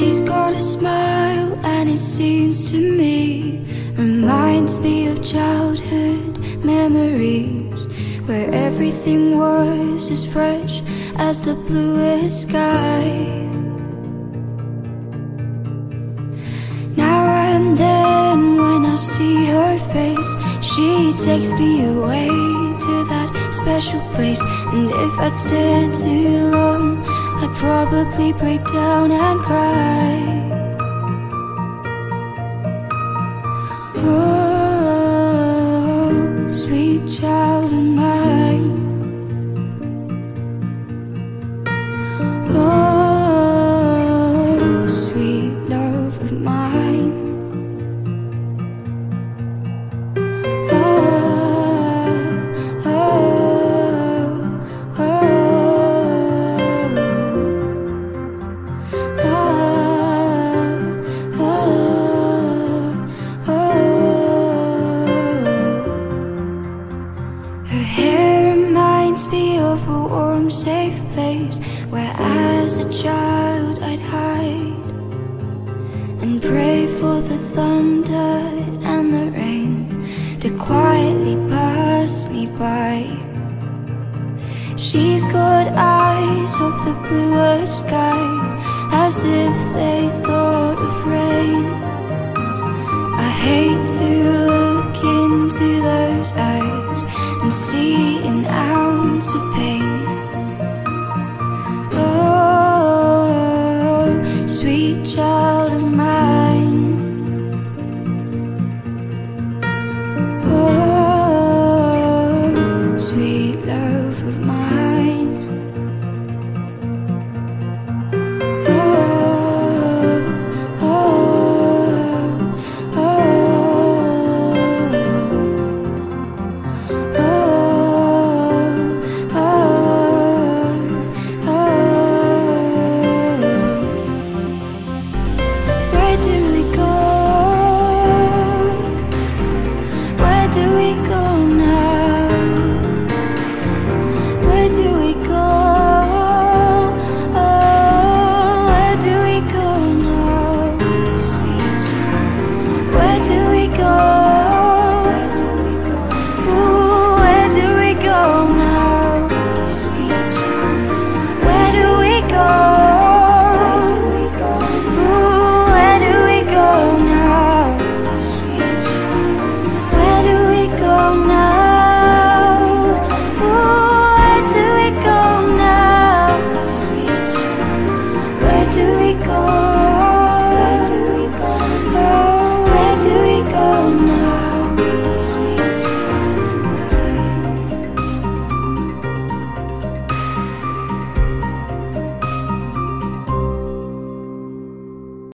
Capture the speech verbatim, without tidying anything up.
He's got a smile and it seems to me reminds me of childhood memories, where everything was as fresh as the bluest sky. Now and then when I see her face, she takes me away to that special place. And if I'd stay too long, I'd probably break down and cry. Oh, sweet child of mine. Oh, sweet love of mine. Her hair reminds me of a warm, safe place where as a child I'd hide and pray for the thunder and the rain to quietly pass me by. She's got eyes of the bluest sky, as if they thought of rain. I hate to look into those eyes and see an ounce of pain. Oh, sweet child.